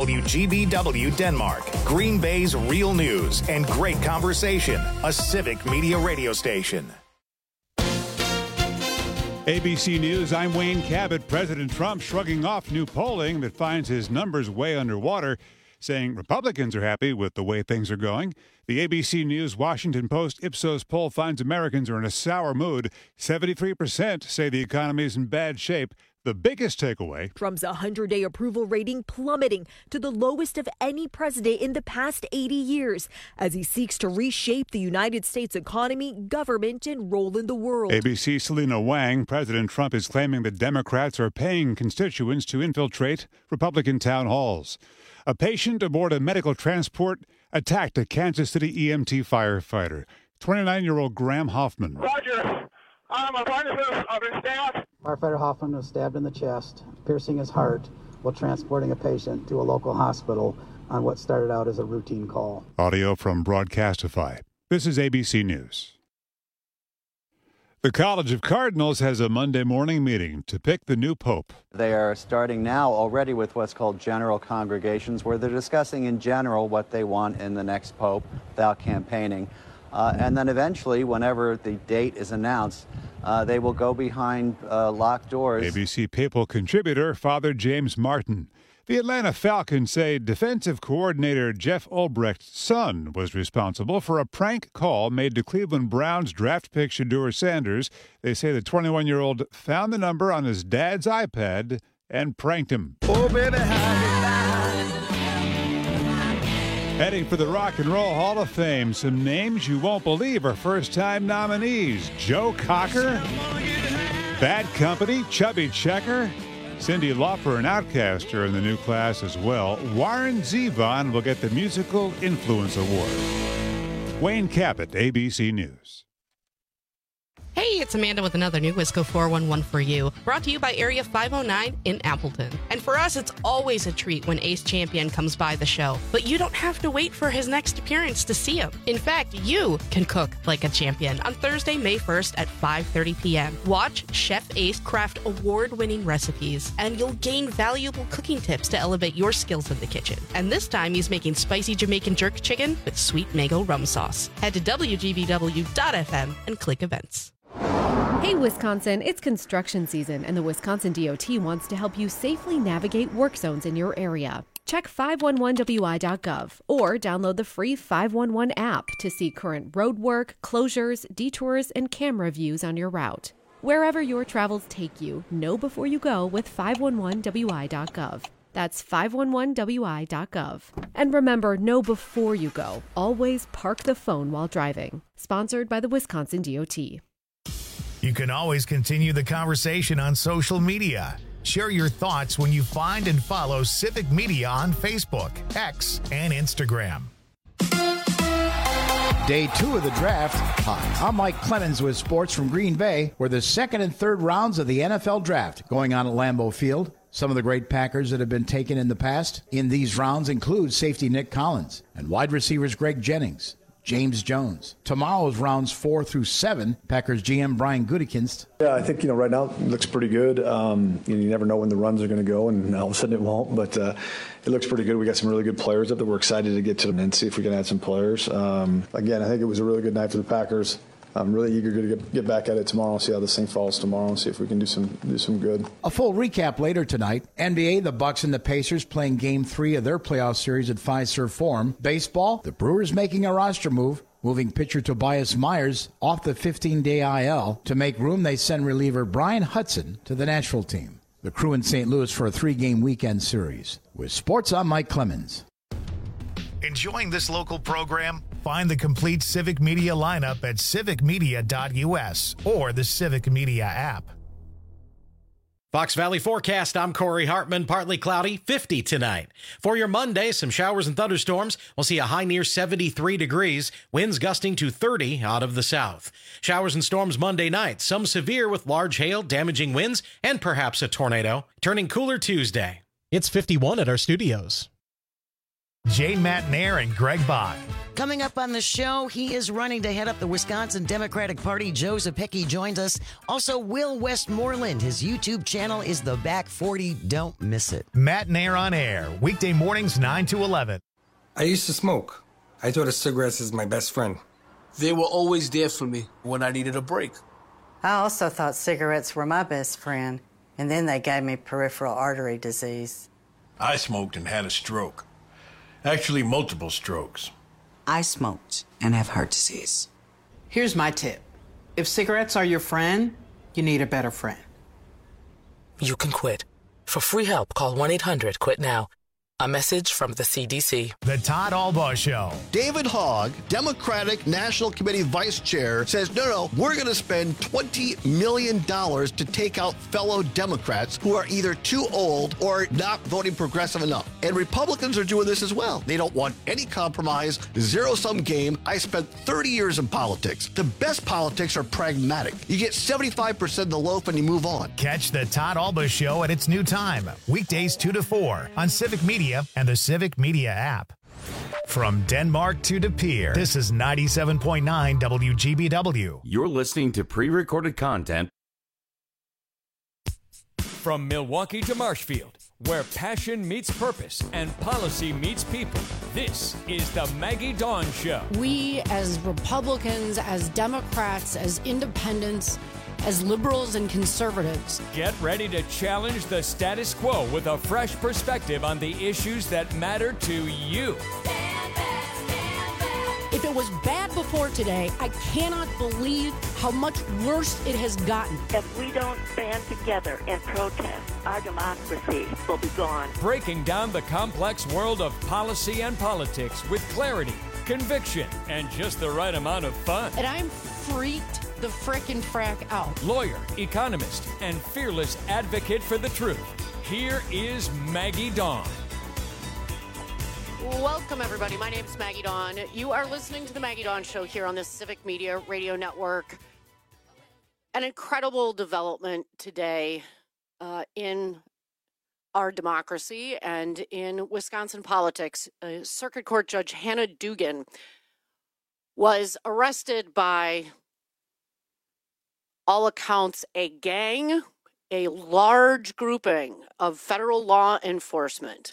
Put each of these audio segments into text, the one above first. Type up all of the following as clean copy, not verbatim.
WGBW Denmark, Green Bay's real news and great conversation, a Civic Media radio station. ABC News, I'm Wayne Cabot. President Trump shrugging off new polling that finds his numbers way underwater, saying Republicans are happy with the way things are going. The ABC News Washington Post Ipsos poll finds Americans are in a sour mood. 73% say the economy is in bad shape. The biggest takeaway: Trump's 100-day approval rating plummeting to the lowest of any president in the past 80 years as he seeks to reshape the United States economy, government, and role in the world. ABC's Selena Wang. President Trump is claiming that Democrats are paying constituents to infiltrate Republican town halls. A patient aboard a medical transport attacked a Kansas City EMT firefighter. 29-year-old Graham Hoffman. Roger. I'm a firefighter of his staff. Firefighter Hoffman was stabbed in the chest, piercing his heart while transporting a patient to a local hospital on what started out as a routine call. Audio from Broadcastify. This is ABC News. The College of Cardinals has a Monday morning meeting to pick the new pope. They are starting now already with what's called general congregations, where they're discussing in general what they want in the next pope without campaigning. And then eventually, whenever the date is announced, they will go behind locked doors. ABC Papal contributor Father James Martin. The Atlanta Falcons say defensive coordinator Jeff Ulbrecht's son was responsible for a prank call made to Cleveland Browns draft pick Shedeur Sanders. They say the 21-year-old found the number on his dad's iPad and pranked him. Oh, baby, Heading for the Rock and Roll Hall of Fame, some names you won't believe are first-time nominees. Joe Cocker, Bad Company, Chubby Checker, Cyndi Lauper and Outkast are in the new class as well. Warren Zevon will get the Musical Influence Award. Wayne Cabot, ABC News. Hey, it's Amanda with another new Wisco 411 for you, brought to you by Area 509 in Appleton. And for us, it's always a treat when Ace Champion comes by the show. But you don't have to wait for his next appearance to see him. In fact, you can cook like a champion on Thursday, May 1st at 5:30 p.m. Watch Chef Ace craft award-winning recipes, and you'll gain valuable cooking tips to elevate your skills in the kitchen. And this time, he's making spicy Jamaican jerk chicken with sweet mango rum sauce. Head to WGBW.FM and click events. Hey, Wisconsin, it's construction season, and the Wisconsin DOT wants to help you safely navigate work zones in your area. Check 511wi.gov or download the free 511 app to see current road work, closures, detours, and camera views on your route. Wherever your travels take you, know before you go with 511wi.gov. That's 511wi.gov. And remember, know before you go. Always park the phone while driving. Sponsored by the Wisconsin DOT. You can always continue the conversation on social media. Share your thoughts when you find and follow Civic Media on Facebook, X, and Instagram. Day 2 of the draft. Hi, I'm Mike Clemens with sports from Green Bay, where the second and third rounds of the NFL draft going on at Lambeau Field. Some of the great Packers that have been taken in the past in these rounds include safety Nick Collins and wide receivers Greg Jennings, James Jones. Tomorrow's rounds 4 through 7, Packers GM Brian Gutekunst. Yeah, I think, right now it looks pretty good. You never know when the runs are going to go, and all of a sudden it won't, but it looks pretty good. We got some really good players up there. We're excited to get to them and see if we can add some players. Again, I think it was a really good night for the Packers. I'm really eager to get back at it tomorrow and see how this thing falls tomorrow and see if we can do some good. A full recap later tonight. NBA, the Bucks and the Pacers playing Game 3 of their playoff series at Fiserv Forum. Baseball, the Brewers making a roster move, moving pitcher Tobias Myers off the 15-day IL. To make room, they send reliever Brian Hudson to the Nashville team. The Crew in St. Louis for a 3-game weekend series. With sports, I'm Mike Clemens. Enjoying this local program? Find the complete Civic Media lineup at civicmedia.us or the Civic Media app. Fox Valley forecast, I'm Corey Hartman. Partly cloudy, 50 tonight. For your Monday, some showers and thunderstorms. We'll see a high near 73 degrees. Winds gusting to 30 out of the south. Showers and storms Monday night. Some severe with large hail, damaging winds, and perhaps a tornado. Turning cooler Tuesday. It's 51 at our studios. Jane Matnair and Greg Bach. Coming up on the show, he is running to head up the Wisconsin Democratic Party. Joe Zepecki joins us. Also, Will Westmoreland. His YouTube channel is The Back 40. Don't miss it. Matnair on air, weekday mornings 9 to 11. I used to smoke. I thought of cigarettes as my best friend. They were always there for me when I needed a break. I also thought cigarettes were my best friend, and then they gave me peripheral artery disease. I smoked and had a stroke. Actually, multiple strokes. I smoked and have heart disease. Here's my tip. If cigarettes are your friend, you need a better friend. You can quit. For free help, call 1-800-QUIT-NOW. A message from the CDC. The Todd Albaugh Show. David Hogg, Democratic National Committee Vice Chair, says, no, we're going to spend $20 million to take out fellow Democrats who are either too old or not voting progressive enough. And Republicans are doing this as well. They don't want any compromise, zero-sum game. I spent 30 years in politics. The best politics are pragmatic. You get 75% of the loaf and you move on. Catch the Todd Albaugh Show at its new time, weekdays 2 to 4 on Civic Media and the Civic Media app. From Denmark to De Pere, this is 97.9 WGBW. You're listening to pre-recorded content. From Milwaukee to Marshfield, where passion meets purpose and policy meets people, this is the Maggie Dawn Show. We as Republicans, as Democrats, as independents, as liberals and conservatives, get ready to challenge the status quo with a fresh perspective on the issues that matter to you. If it was bad before today, I cannot believe how much worse it has gotten. If we don't band together and protest, our democracy will be gone. Breaking down the complex world of policy and politics with clarity, conviction, and just the right amount of fun. And I'm freaked the frickin' frack out. Lawyer, economist, and fearless advocate for the truth. Here is Maggie Dawn. Welcome, everybody. My name is Maggie Dawn. You are listening to the Maggie Dawn Show here on the Civic Media Radio Network. An incredible development today in our democracy and in Wisconsin politics. Circuit Court Judge Hannah Dugan was arrested by all accounts, a gang, a large grouping of federal law enforcement.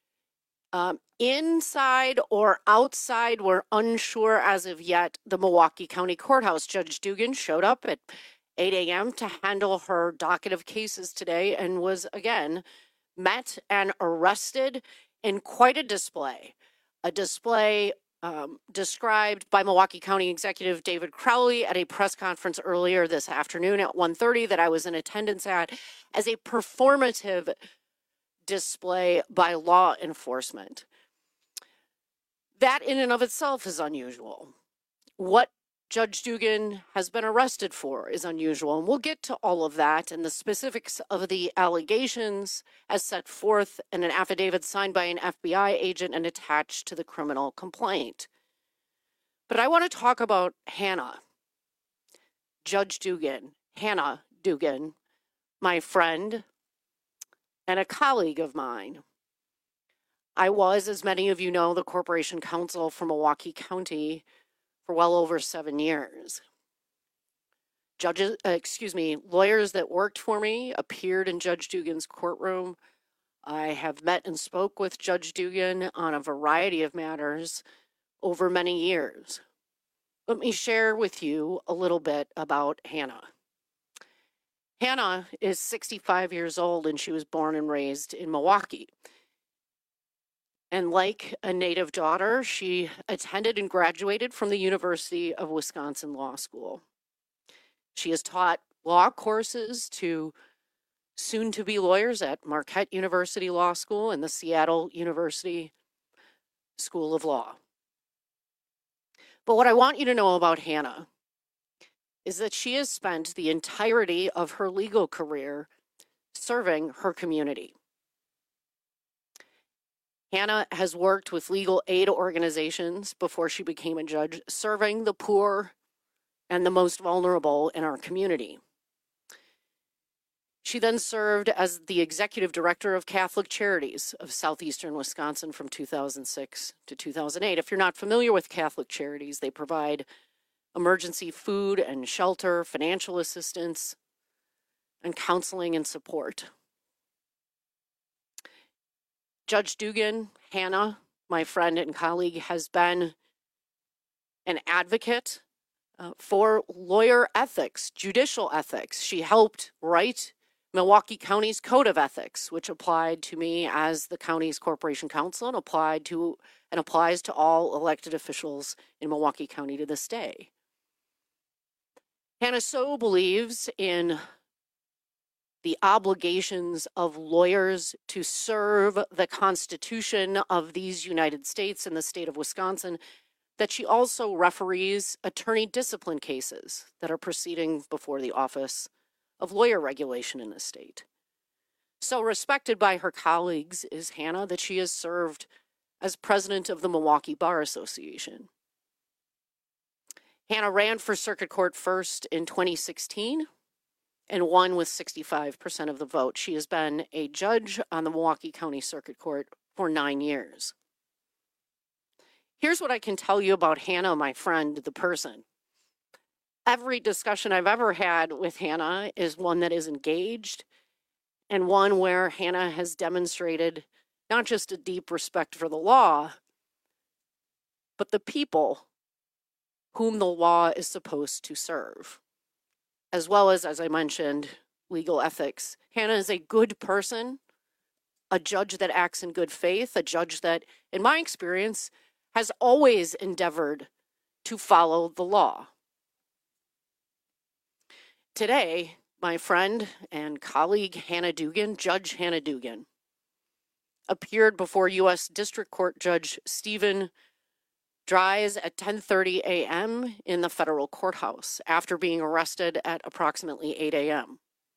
Inside or outside, we're unsure as of yet, the Milwaukee County Courthouse. Judge Dugan showed up at 8 a.m. to handle her docket of cases today and was again met and arrested in quite a display. A display described by Milwaukee County Executive David Crowley at a press conference earlier this afternoon at 1:30 that I was in attendance at as a performative display by law enforcement. That in and of itself is unusual. What Judge Dugan has been arrested for is unusual, and we'll get to all of that and the specifics of the allegations as set forth in an affidavit signed by an FBI agent and attached to the criminal complaint. But I want to talk about Hannah, Judge Dugan, Hannah Dugan, my friend and a colleague of mine. I was, as many of you know, the corporation counsel for Milwaukee County for well over 7 years. Lawyers that worked for me appeared in Judge Dugan's courtroom. I have met and spoke with Judge Dugan on a variety of matters over many years. Let me share with you a little bit about Hannah. Hannah is 65 years old and she was born and raised in Milwaukee. And like a native daughter, she attended and graduated from the University of Wisconsin Law School. She has taught law courses to soon-to-be lawyers at Marquette University Law School and the Seattle University School of Law. But what I want you to know about Hannah is that she has spent the entirety of her legal career serving her community. Hannah has worked with legal aid organizations before she became a judge, serving the poor and the most vulnerable in our community. She then served as the executive director of Catholic Charities of Southeastern Wisconsin from 2006 to 2008. If you're not familiar with Catholic Charities, they provide emergency food and shelter, financial assistance, and counseling and support. Judge Dugan, Hannah, my friend and colleague, has been an advocate for lawyer ethics, judicial ethics. She helped write Milwaukee County's Code of Ethics, which applied to me as the county's corporation counsel and applies to all elected officials in Milwaukee County to this day. Hannah so believes in the obligations of lawyers to serve the Constitution of these United States and the state of Wisconsin that she also referees attorney discipline cases that are proceeding before the Office of Lawyer Regulation in the state. So respected by her colleagues is Hannah that she has served as president of the Milwaukee Bar Association. Hannah ran for Circuit Court first in 2016 and won with 65% of the vote. She has been a judge on the Milwaukee County Circuit Court for 9 years. Here's what I can tell you about Hannah, my friend, the person. Every discussion I've ever had with Hannah is one that is engaged and one where Hannah has demonstrated not just a deep respect for the law, but the people whom the law is supposed to serve, as well as I mentioned, legal ethics. Hannah is a good person, a judge that acts in good faith, a judge that, in my experience, has always endeavored to follow the law. Today, my friend and colleague Hannah Dugan, Judge Hannah Dugan, appeared before U.S. District Court Judge Stephen Dries at 10:30 a.m. in the federal courthouse after being arrested at approximately 8 a.m.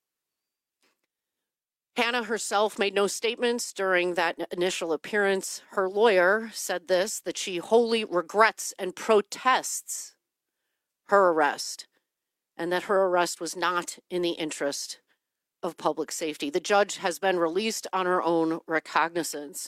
Hannah herself made no statements during that initial appearance. Her lawyer said this, that she wholly regrets and protests her arrest, and that her arrest was not in the interest of public safety. The judge has been released on her own recognizance.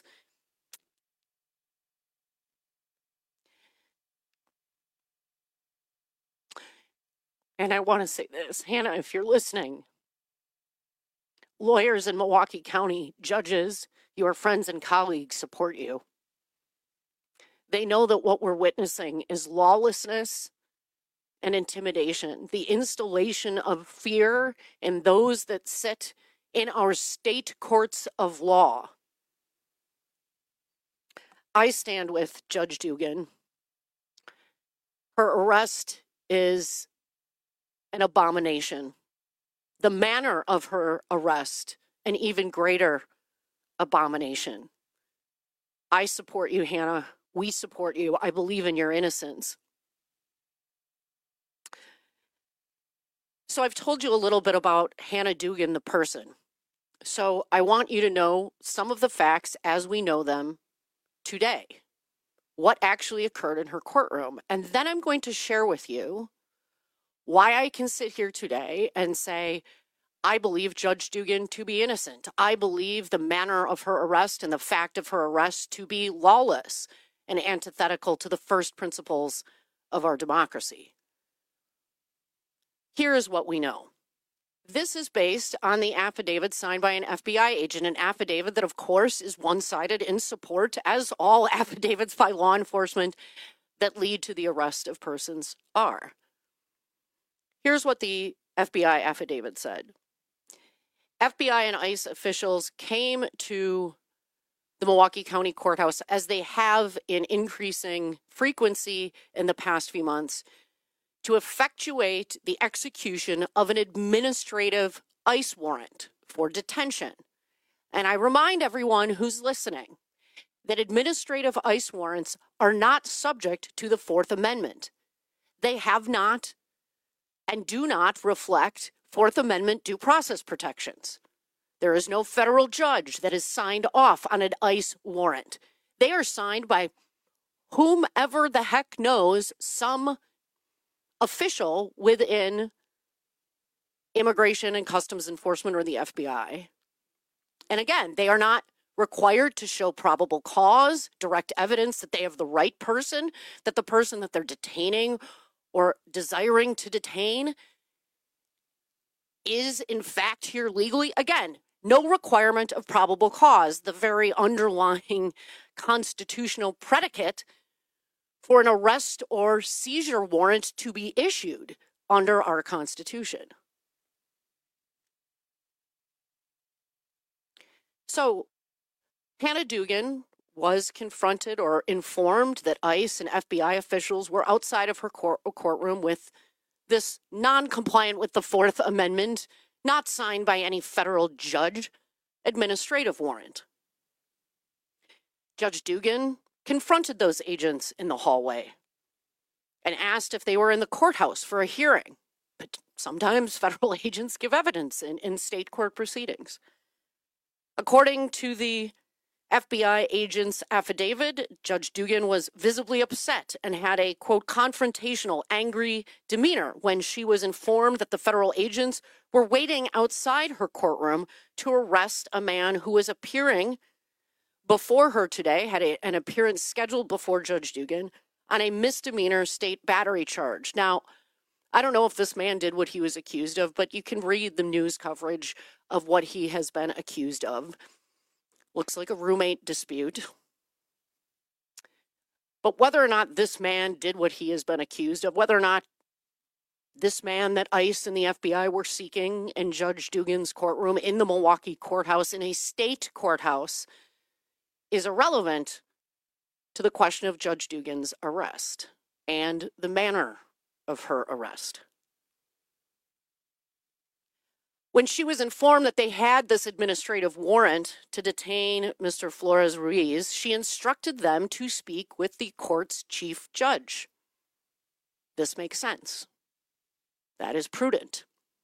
And I want to say this, Hannah, if you're listening, lawyers in Milwaukee County, judges, your friends and colleagues support you. They know that what we're witnessing is lawlessness and intimidation, the installation of fear in those that sit in our state courts of law. I stand with Judge Dugan. Her arrest is an abomination. The manner of her arrest, an even greater abomination. I support you, Hannah. We support you. I believe in your innocence. So I've told you a little bit about Hannah Dugan, the person. So I want you to know some of the facts as we know them today. What actually occurred in her courtroom. And then I'm going to share with you why I can sit here today and say, I believe Judge Dugan to be innocent. I believe the manner of her arrest and the fact of her arrest to be lawless and antithetical to the first principles of our democracy. Here is what we know. This is based on the affidavit signed by an FBI agent, an affidavit that, of course, is one-sided in support, as all affidavits by law enforcement that lead to the arrest of persons are. Here's what the FBI affidavit said. FBI and ICE officials came to the Milwaukee County Courthouse, as they have in increasing frequency in the past few months, to effectuate the execution of an administrative ICE warrant for detention. And I remind everyone who's listening that administrative ICE warrants are not subject to the Fourth Amendment. They have not and do not reflect Fourth Amendment due process protections. There is no federal judge that is signed off on an ICE warrant. They are signed by whomever the heck knows, some official within Immigration and Customs Enforcement or the FBI. And again, they are not required to show probable cause, direct evidence that they have the right person, that the person that they're detaining or desiring to detain is in fact here legally. Again, no requirement of probable cause, the very underlying constitutional predicate for an arrest or seizure warrant to be issued under our Constitution. So, Hannah Dugan was confronted or informed that ICE and FBI officials were outside of her courtroom with this non-compliant with the Fourth Amendment, not signed by any federal judge, administrative warrant. Judge Dugan confronted those agents in the hallway and asked if they were in the courthouse for a hearing. But sometimes federal agents give evidence in state court proceedings. According to the FBI agent's affidavit, Judge Dugan was visibly upset and had a, quote, confrontational, angry demeanor when she was informed that the federal agents were waiting outside her courtroom to arrest a man who was appearing before her today, had an appearance scheduled before Judge Dugan on a misdemeanor state battery charge. Now, I don't know if this man did what he was accused of, but you can read the news coverage of what he has been accused of. Looks like a roommate dispute. But whether or not this man did what he has been accused of, whether or not this man that ICE and the FBI were seeking in Judge Dugan's courtroom in the Milwaukee courthouse, in a state courthouse, is irrelevant to the question of Judge Dugan's arrest and the manner of her arrest. When she was informed that they had this administrative warrant to detain Mr. Flores Ruiz, she instructed them to speak with the court's chief judge. This makes sense. That is prudent.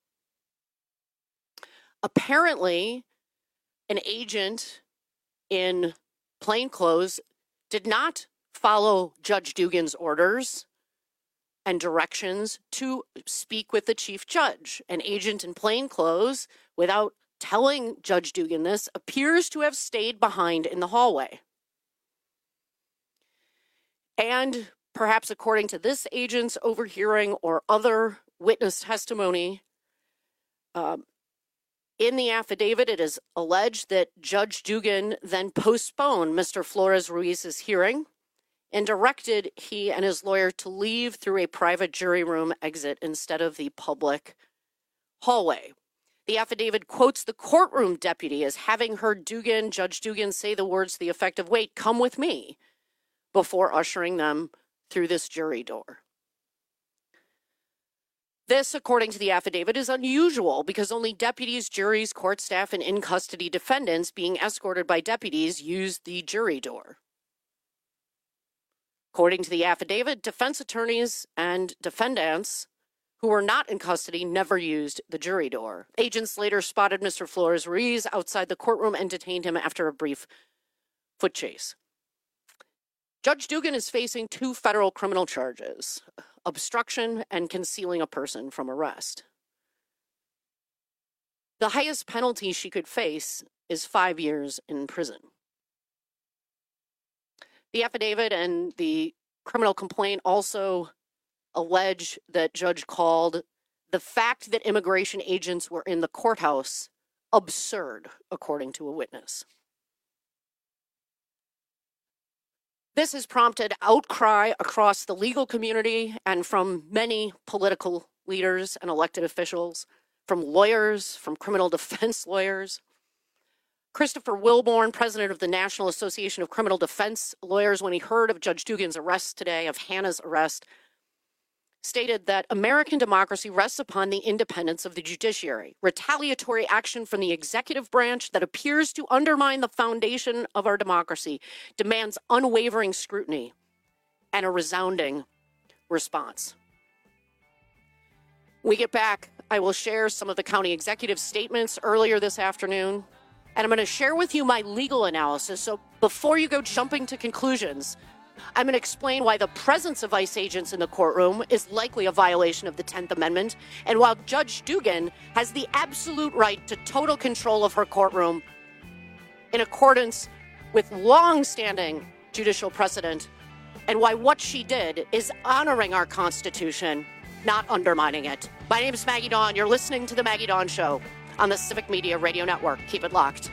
Apparently, an agent in plainclothes did not follow Judge Dugan's orders and directions to speak with the chief judge. An agent in plainclothes, without telling Judge Dugan this, appears to have stayed behind in the hallway. And perhaps according to this agent's overhearing or other witness testimony, in the affidavit, it is alleged that Judge Dugan then postponed Mr. Flores Ruiz's hearing and directed he and his lawyer to leave through a private jury room exit instead of the public hallway. The affidavit quotes the courtroom deputy as having heard Judge Dugan say the words to the effect of, "Wait, come with me," before ushering them through this jury door. This, according to the affidavit, is unusual because only deputies, juries, court staff, and in-custody defendants being escorted by deputies use the jury door. According to the affidavit, defense attorneys and defendants who were not in custody never used the jury door. Agents later spotted Mr. Flores Ruiz outside the courtroom and detained him after a brief foot chase. Judge Dugan is facing 2 federal criminal charges: obstruction and concealing a person from arrest. The highest penalty she could face is 5 years in prison. The affidavit and the criminal complaint also allege that Judge called the fact that immigration agents were in the courthouse absurd, according to a witness. This has prompted outcry across the legal community and from many political leaders and elected officials, from lawyers, from criminal defense lawyers. Christopher Wilborn, president of the National Association of Criminal Defense Lawyers, when he heard of Judge Dugan's arrest today, of Hannah's arrest, stated that American democracy rests upon the independence of the judiciary. Retaliatory action from the executive branch that appears to undermine the foundation of our democracy demands unwavering scrutiny and a resounding response. When we get back, I will share some of the county executive statements earlier this afternoon, and I'm going to share with you my legal analysis. So before you go jumping to conclusions, I'm going to explain why the presence of ICE agents in the courtroom is likely a violation of the 10th Amendment, and while Judge Dugan has the absolute right to total control of her courtroom in accordance with long-standing judicial precedent, and why what she did is honoring our Constitution, not undermining it. My name is Maggie Dawn. You're listening to The Maggie Dawn Show on the Civic Media Radio Network. Keep it locked.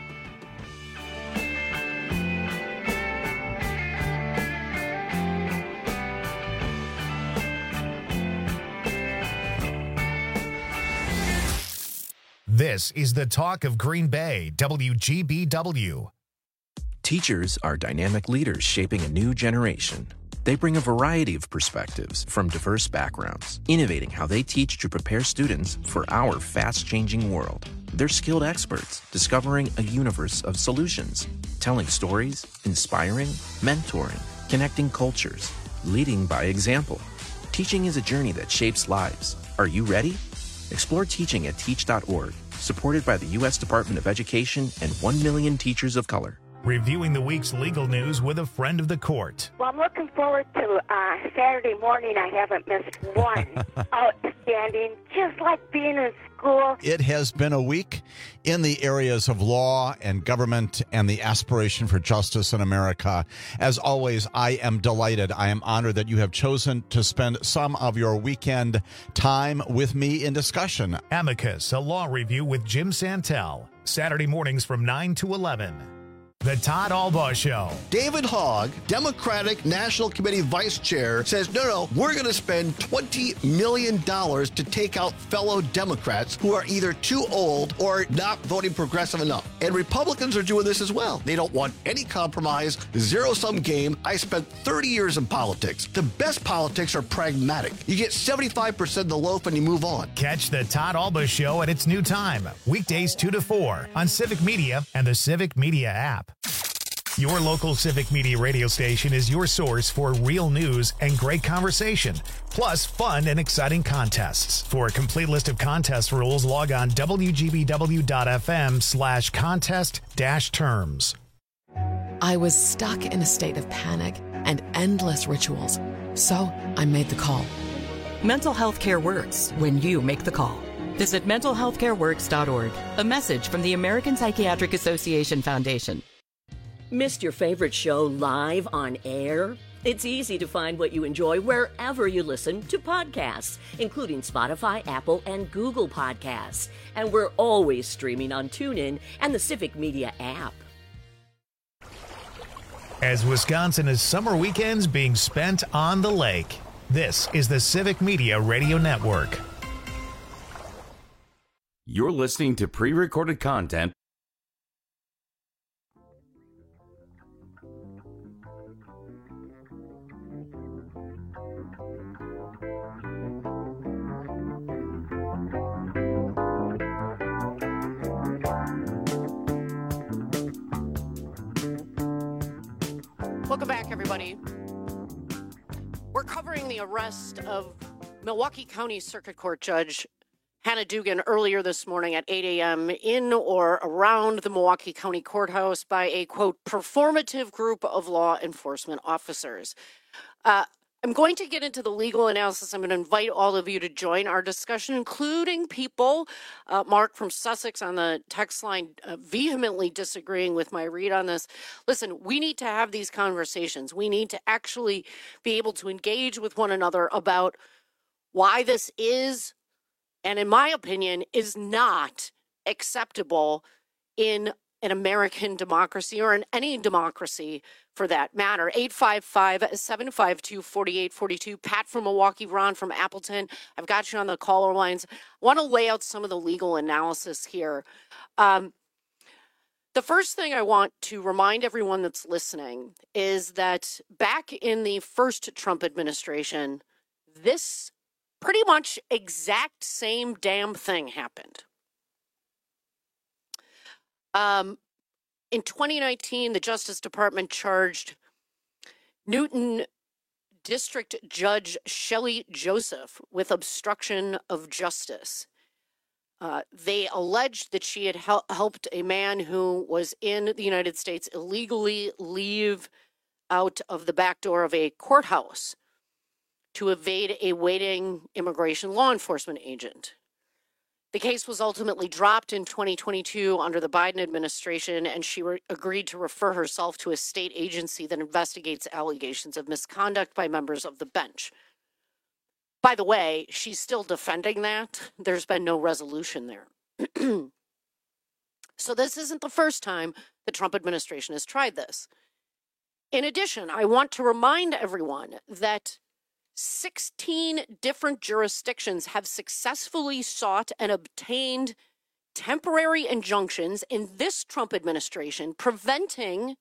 This is the talk of Green Bay, WGBW. Teachers are dynamic leaders shaping a new generation. They bring a variety of perspectives from diverse backgrounds, innovating how they teach to prepare students for our fast-changing world. They're skilled experts, discovering a universe of solutions, telling stories, inspiring, mentoring, connecting cultures, leading by example. Teaching is a journey that shapes lives. Are you ready? Explore teaching at teach.org, supported by the U.S. Department of Education and 1 million teachers of color. Reviewing the week's legal news with a friend of the court. Well, I'm looking forward to Saturday morning. I haven't missed one. Outstanding, just like being in school. It has been a week in the areas of law and government and the aspiration for justice in America. As always, I am delighted. I am honored that you have chosen to spend some of your weekend time with me in discussion. Amicus, a law review with Jim Santel. Saturday mornings from 9 to 11. The Todd Albaugh Show. David Hogg, Democratic National Committee Vice Chair, says, no, we're going to spend $20 million to take out fellow Democrats who are either too old or not voting progressive enough. And Republicans are doing this as well. They don't want any compromise, zero-sum game. I spent 30 years in politics. The best politics are pragmatic. You get 75% of the loaf and you move on. Catch the Todd Albaugh Show at its new time, weekdays 2 to 4 on Civic Media and the Civic Media app. Your local Civic Media radio station is your source for real news and great conversation, plus fun and exciting contests. For a complete list of contest rules, log on wgbw.fm/contest-terms. I was stuck in a state of panic and endless rituals, so I made the call. Mental health care works when you make the call. Visit mentalhealthcareworks.org. A message from the American Psychiatric Association Foundation. Missed your favorite show live on air? It's easy to find what you enjoy wherever you listen to podcasts, including Spotify, Apple, and Google Podcasts. And we're always streaming on TuneIn and the Civic Media app. As Wisconsin is summer weekends being spent on the lake, this is the Civic Media Radio Network. You're listening to pre-recorded content. Welcome back, everybody. We're covering the arrest of Milwaukee County Circuit Court Judge Hannah Dugan earlier this morning at 8 a.m. in or around the Milwaukee County Courthouse by a, quote, performative group of law enforcement officers. I'm going to get into the legal analysis. I'm going to invite all of you to join our discussion, including people, Mark from Sussex on the text line, vehemently disagreeing with my read on this. Listen, we need to have these conversations. We need to actually be able to engage with one another about why this is, and in my opinion, is not acceptable in an American democracy or in any democracy for that matter. 855-752-4842. Pat from Milwaukee, Ron from Appleton. I've got you on the caller lines. I want to lay out some of the legal analysis here. The first thing I want to remind everyone that's listening is that back in the first Trump administration, this pretty much exact same damn thing happened. In 2019, the Justice Department charged Newton District Judge Shelley Joseph with obstruction of justice. They alleged that she had helped a man who was in the United States illegally leave out of the back door of a courthouse to evade a waiting immigration law enforcement agent. The case was ultimately dropped in 2022 under the Biden administration, and she agreed to refer herself to a state agency that investigates allegations of misconduct by members of the bench. By the way, she's still defending that. There's been no resolution there. So this isn't the first time the Trump administration has tried this. In addition, I want to remind everyone that 16 different jurisdictions have successfully sought and obtained temporary injunctions in this Trump administration, preventing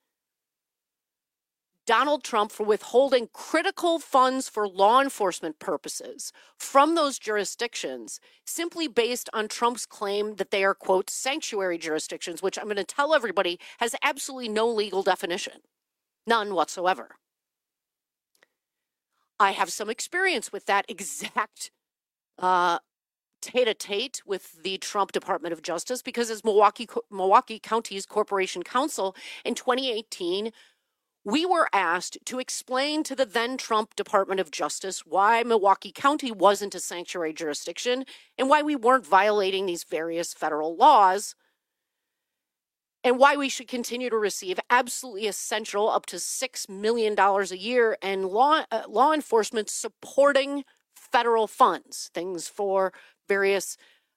Donald Trump from withholding critical funds for law enforcement purposes from those jurisdictions, simply based on Trump's claim that they are, quote, sanctuary jurisdictions, which I'm going to tell everybody has absolutely no legal definition. None whatsoever. I have some experience with that exact tete-a-tete with the Trump Department of Justice, because as Milwaukee County's Corporation Counsel in 2018, we were asked to explain to the then Trump Department of Justice why Milwaukee County wasn't a sanctuary jurisdiction and why we weren't violating these various federal laws, and why we should continue to receive absolutely essential up to $6 million a year and law enforcement supporting federal funds, things for various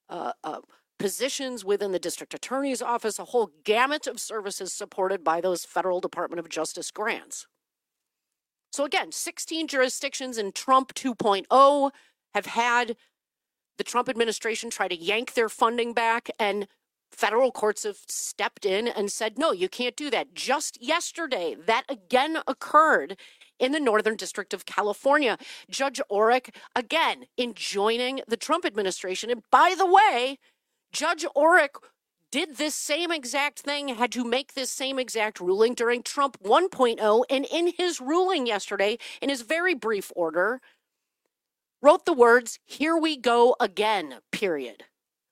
positions within the district attorney's office, a whole gamut of services supported by those federal Department of Justice grants. So again, 16 jurisdictions in Trump 2.0 have had the Trump administration try to yank their funding back, and federal courts have stepped in and said, no, you can't do that. Just yesterday, that again occurred in the Northern District of California. Judge Oreck, again, enjoining the Trump administration. And by the way, Judge Oreck did this same exact thing, had to make this same exact ruling during Trump 1.0. And in his ruling yesterday, in his very brief order, wrote the words, "Here we go again, period."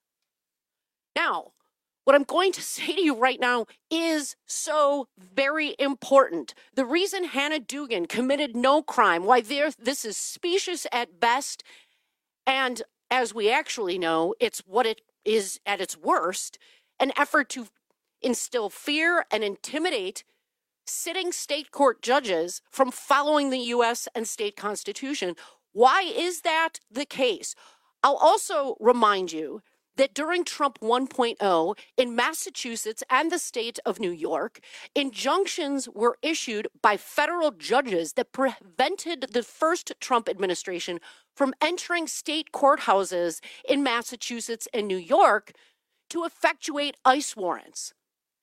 Now, what I'm going to say to you right now is so very important. The reason Hannah Duggan committed no crime, why this is specious at best, and as we actually know, it's what it is at its worst, an effort to instill fear and intimidate sitting state court judges from following the U.S. and state constitution. Why is that the case? I'll also remind you that during Trump 1.0 in Massachusetts and the state of New York, injunctions were issued by federal judges that prevented the first Trump administration from entering state courthouses in Massachusetts and New York to effectuate ICE warrants.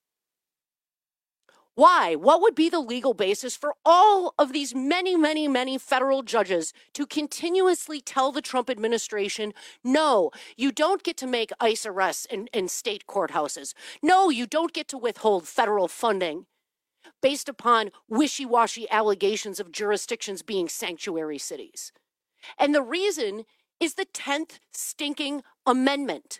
Why? What would be the legal basis for all of these many federal judges to continuously tell the Trump administration, no, you don't get to make ICE arrests in state courthouses. No, you don't get to withhold federal funding based upon wishy-washy allegations of jurisdictions being sanctuary cities. And the reason is the 10th stinking amendment.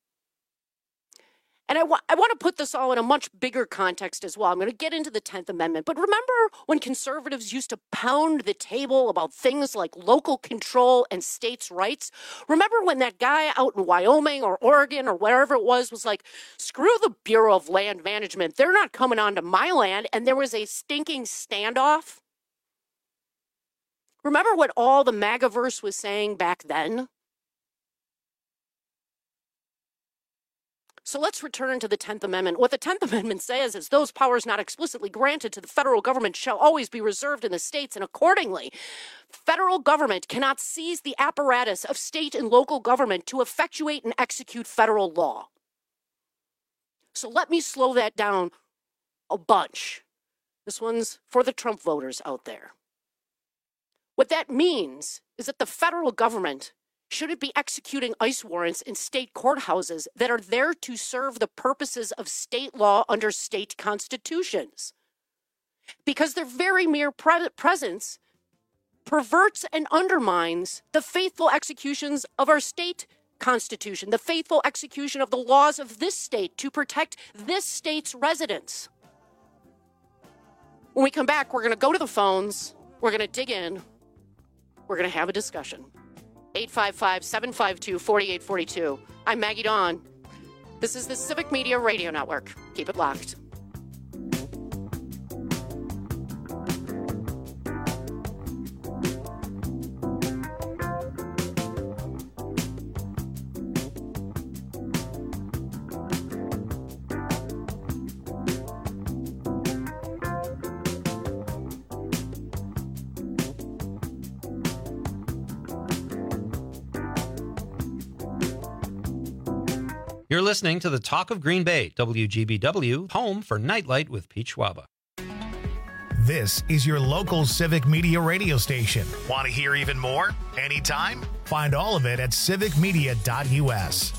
And I want to put this all in a much bigger context as well. I'm going to get into the 10th Amendment. But remember when conservatives used to pound the table about things like local control and states' rights? Remember when that guy out in Wyoming or Oregon or wherever it was like, screw the Bureau of Land Management. They're not coming onto my land. And there was a stinking standoff? Remember what all the MAGAverse was saying back then? So let's return to the 10th Amendment. What the 10th Amendment says is those powers not explicitly granted to the federal government shall always be reserved in the states, and accordingly, federal government cannot seize the apparatus of state and local government to effectuate and execute federal law. So let me slow that down a bunch. This one's for the Trump voters out there. What that means is that the federal government shouldn't be executing ICE warrants in state courthouses that are there to serve the purposes of state law under state constitutions. Because their very mere presence perverts and undermines the faithful executions of our state constitution, the faithful execution of the laws of this state to protect this state's residents. When we come back, we're going to go to the phones. We're going to dig in. We're going to have a discussion. 855-752-4842. I'm Maggie Dawn. This is the Civic Media Radio Network. Keep it locked. You're listening to the Talk of Green Bay, WGBW, home for Nightlight with Pete Schwaba. This is your local Civic Media radio station. Want to hear even more? Anytime? Find all of it at civicmedia.us.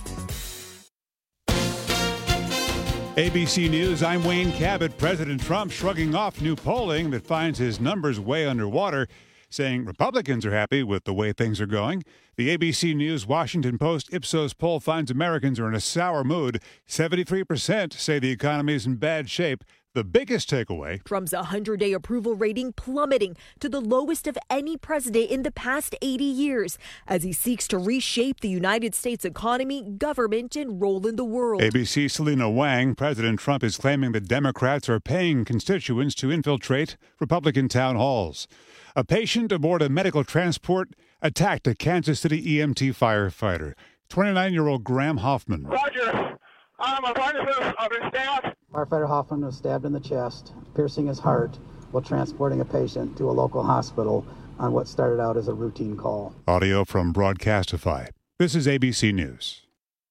ABC News, I'm Wayne Cabot. President Trump shrugging off new polling that finds his numbers way underwater, saying Republicans are happy with the way things are going. The ABC News Washington Post Ipsos poll finds Americans are in a sour mood. 73% say the economy is in bad shape. The biggest takeaway: Trump's 100-day approval rating plummeting to the lowest of any president in the past 80 years as he seeks to reshape the United States economy, government, and role in the world. ABC Selena Wang, President Trump is claiming that Democrats are paying constituents to infiltrate Republican town halls. A patient aboard a medical transport attacked a Kansas City EMT firefighter. 29-year-old Graham Hoffman. Roger. I'm a witness of his death. Firefighter Hoffman was stabbed in the chest, piercing his heart while transporting a patient to a local hospital on what started out as a routine call. Audio from Broadcastify. This is ABC News.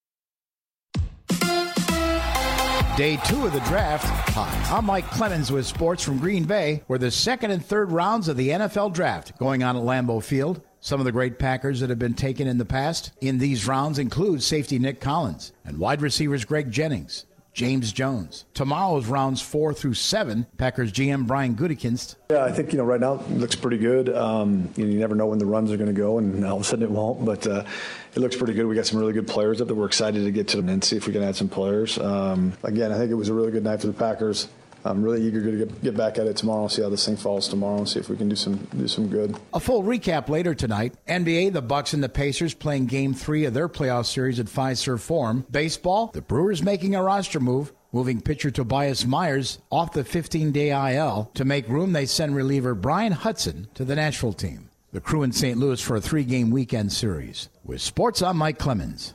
Day 2 of the draft. Hi, I'm Mike Clemens with sports from Green Bay, where the second and third rounds of the NFL draft going on at Lambeau Field. Some of the great Packers that have been taken in the past in these rounds include safety Nick Collins and wide receivers Greg Jennings, James Jones. Tomorrow's rounds 4 through 7, Packers GM Brian Gutekunst. Yeah, I think, right now it looks pretty good. You never know when the runs are going to go, and all of a sudden it won't, but it looks pretty good. We got some really good players up that we're excited to get to them and see if we can add some players. Again, I think it was a really good night for the Packers. I'm really eager to get back at it tomorrow, see how this thing falls tomorrow, and see if we can do some good. A full recap later tonight. NBA, the Bucks and the Pacers playing Game 3 of their playoff series at Fiserv Forum. Baseball, the Brewers making a roster move, moving pitcher Tobias Myers off the 15-day IL. To make room, they send reliever Brian Hudson to the Nashville team. The Crew in St. Louis for a 3-game weekend series. With sports, I'm Mike Clemens.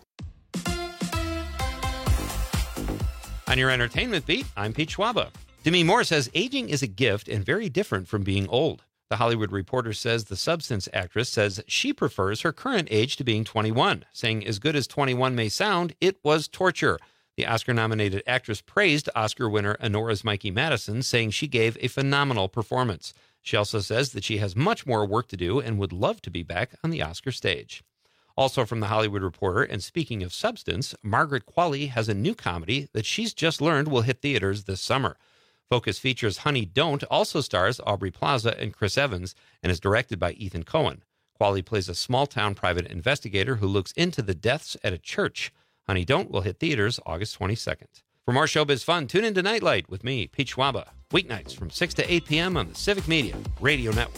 On your entertainment beat, I'm Pete Schwaba. Demi Moore says aging is a gift and very different from being old. The Hollywood Reporter says the Substance actress says she prefers her current age to being 21, saying as good as 21 may sound, it was torture. The Oscar-nominated actress praised Oscar winner Honora's Mikey Madison, saying she gave a phenomenal performance. She also says that she has much more work to do and would love to be back on the Oscar stage. Also from the Hollywood Reporter, and speaking of Substance, Margaret Qualley has a new comedy that she's just learned will hit theaters this summer. Focus features Honey Don't also stars Aubrey Plaza and Chris Evans and is directed by Ethan Coen. Qualley plays a small-town private investigator who looks into the deaths at a church. Honey Don't will hit theaters August 22nd. For more showbiz fun, tune in to Nightlight with me, Pete Schwaba, weeknights from 6 to 8 p.m. on the Civic Media Radio Network.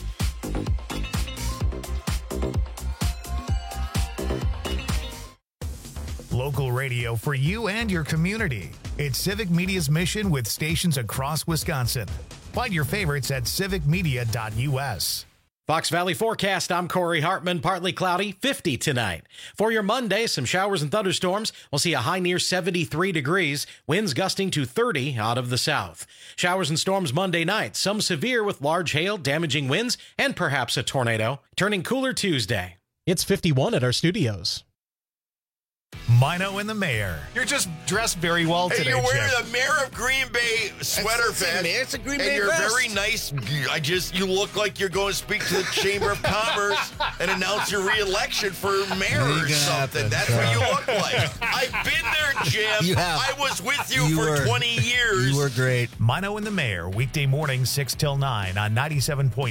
Local radio for you and your community. It's Civic Media's mission with stations across Wisconsin. Find your favorites at civicmedia.us. Fox Valley forecast, I'm Corey Hartman. Partly cloudy, 50 tonight. For your Monday, some showers and thunderstorms. We'll see a high near 73 degrees. Winds gusting to 30 out of the south. Showers and storms Monday night. Some severe with large hail, damaging winds, and perhaps a tornado. Turning cooler Tuesday. It's 51 at our studios. Mino and the Mayor. You're just dressed very well today. Hey, you're wearing Jeff. a Mayor of Green Bay sweater vest. It's a Green Bay and you're vest. very nice. You look like you're going to speak to the Chamber of Commerce and announce your re-election for mayor or something. That's what you look like. I've been there, Jim. You have. I was with you for 20 years. You were great. Mino and the Mayor, weekday mornings 6 till 9 on 97.9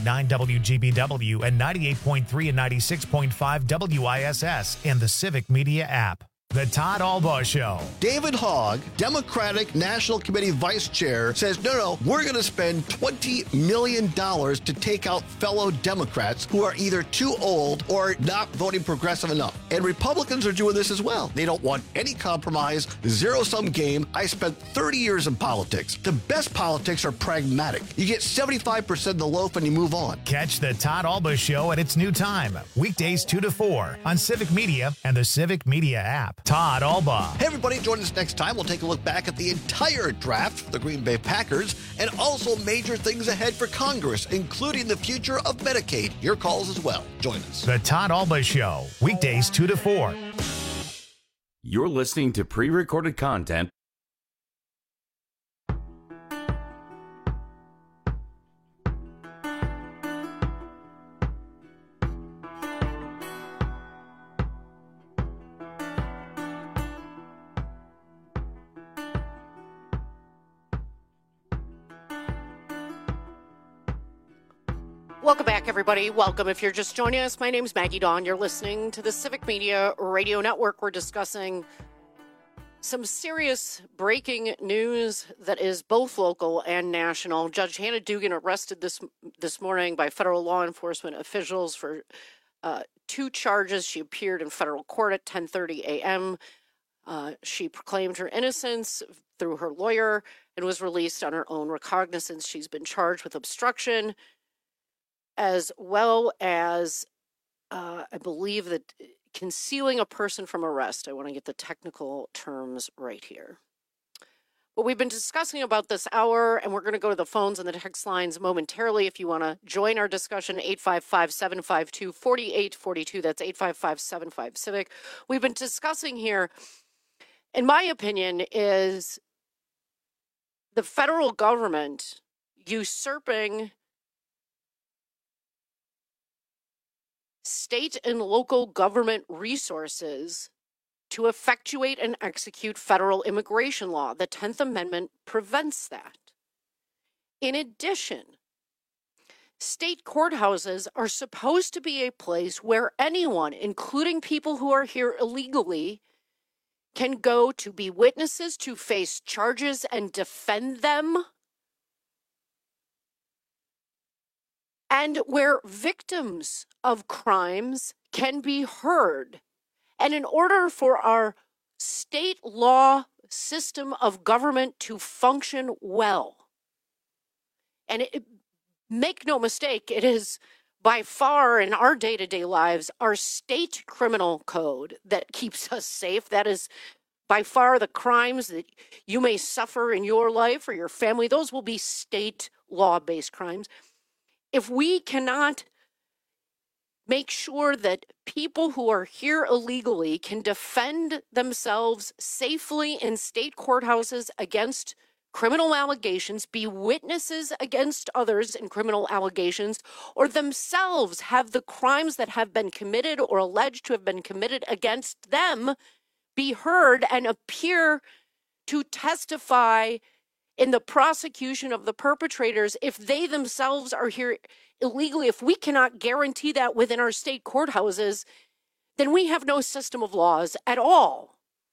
WGBW and 98.3 and 96.5 WISS and the Civic Media app. The Todd Albaugh Show. David Hogg, Democratic National Committee Vice Chair, says, no, we're going to spend $20 million to take out fellow Democrats who are either too old or not voting progressive enough. And Republicans are doing this as well. They don't want any compromise, zero-sum game. I spent 30 years in politics. The best politics are pragmatic. You get 75% of the loaf and you move on. Catch the Todd Albaugh Show at its new time, weekdays 2 to 4 on Civic Media and the Civic Media app. Todd Albaugh. Hey, everybody, join us next time. We'll take a look back at the entire draft for the Green Bay Packers and also major things ahead for Congress, including the future of Medicaid. Your calls as well. Join us. The Todd Albaugh Show, weekdays 2 to 4. You're listening to pre-recorded content. Welcome back, everybody. Welcome. If you're just joining us, my name's Maggie Dawn. You're listening to the Civic Media Radio Network. We're discussing some serious breaking news that is both local and national. Judge Hannah Dugan arrested this morning by federal law enforcement officials for 2 charges. She appeared in federal court at 10:30 a.m. She proclaimed her innocence through her lawyer and was released on her own recognizance. She's been charged with obstruction, as well as, I believe, that concealing a person from arrest. I want to get the technical terms right here. But we've been discussing about this hour, and we're going to go to the phones and the text lines momentarily. If you want to join our discussion, 855-752-4842. That's 855-75-CIVIC. We've been discussing here, in my opinion, is the federal government usurping state and local government resources to effectuate and execute federal immigration law. The 10th Amendment prevents that. In addition, state courthouses are supposed to be a place where anyone, including people who are here illegally, can go to be witnesses, to face charges and defend them, and where victims of crimes can be heard. And in order for our state law system of government to function well, and make no mistake, it is by far in our day-to-day lives, our state criminal code that keeps us safe. That is by far the crimes that you may suffer in your life or your family. Those will be state law-based crimes. If we cannot make sure that people who are here illegally can defend themselves safely in state courthouses against criminal allegations, be witnesses against others in criminal allegations, or themselves have the crimes that have been committed or alleged to have been committed against them be heard and appear to testify in the prosecution of the perpetrators, if they themselves are here illegally, if we cannot guarantee that within our state courthouses, then we have no system of laws at all.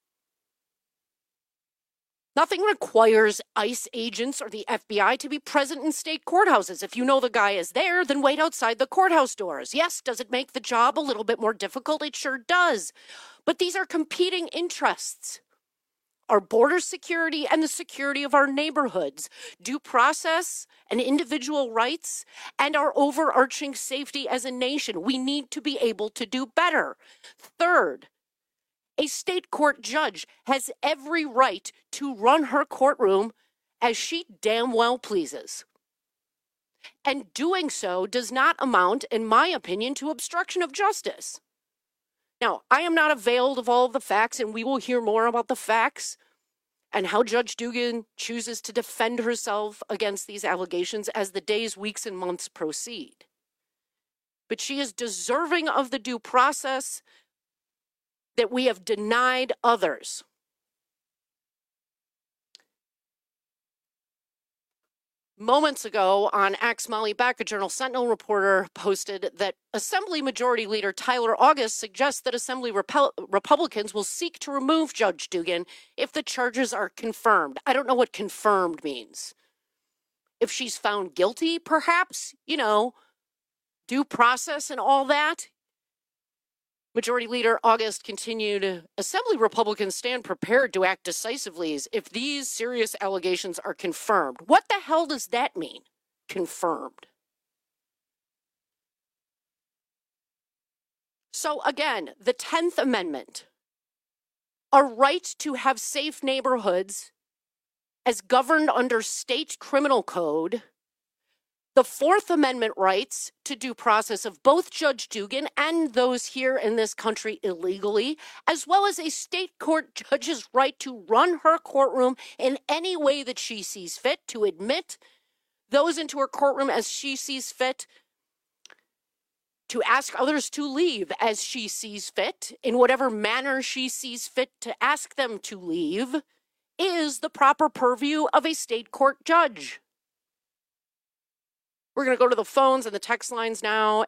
Nothing requires ICE agents or the FBI to be present in state courthouses. If you know the guy is there, then wait outside the courthouse doors. Yes, does it make the job a little bit more difficult? It sure does. But these are competing interests. Our border security and the security of our neighborhoods, due process and individual rights, and our overarching safety as a nation. We need to be able to do better. Third, a state court judge has every right to run her courtroom as she damn well pleases. And doing so does not amount, in my opinion, to obstruction of justice. Now, I am not availed of all of the facts, and we will hear more about the facts and how Judge Dugan chooses to defend herself against these allegations as the days, weeks, and months proceed. But she is deserving of the due process that we have denied others. Moments ago on X, Molly Beck, a Journal Sentinel reporter, posted that Assembly Majority Leader Tyler August suggests that Assembly Republicans will seek to remove Judge Dugan if the charges are confirmed. I don't know what confirmed means. If she's found guilty, perhaps, due process and all that. Majority Leader August continued, Assembly Republicans stand prepared to act decisively if these serious allegations are confirmed. What the hell does that mean? Confirmed. So again, the 10th Amendment, a right to have safe neighborhoods as governed under state criminal code. The Fourth Amendment rights to due process of both Judge Dugan and those here in this country illegally, as well as a state court judge's right to run her courtroom in any way that she sees fit, to admit those into her courtroom as she sees fit, to ask others to leave as she sees fit, in whatever manner she sees fit to ask them to leave, is the proper purview of a state court judge. We're going to go to the phones and the text lines now,